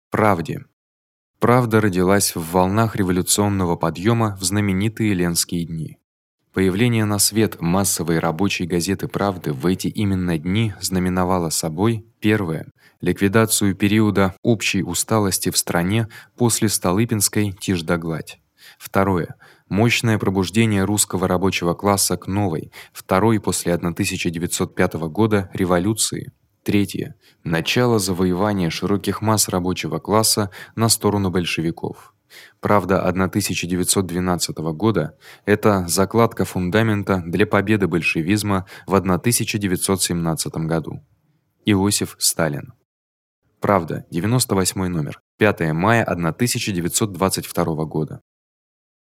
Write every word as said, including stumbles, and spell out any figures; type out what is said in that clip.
Правде. Правда родилась в волнах революционного подъёма в знаменитые Ленские дни. Появление на свет массовой рабочей газеты Правды в эти именно дни знаменовало собой: первое ликвидацию периода общей усталости в стране после Столыпинской тишь да гладь. Второе мощное пробуждение русского рабочего класса к новой, второй после тысяча девятьсот пятого года революции. Третье начало завоевания широких масс рабочего класса на сторону большевиков. Правда тысяча девятьсот двенадцатого года это закладка фундамента для победы большевизма в тысяча девятьсот семнадцатом году. Иосиф Сталин. Правда, девяносто восьмой номер. пятое мая тысяча девятьсот двадцать второго года.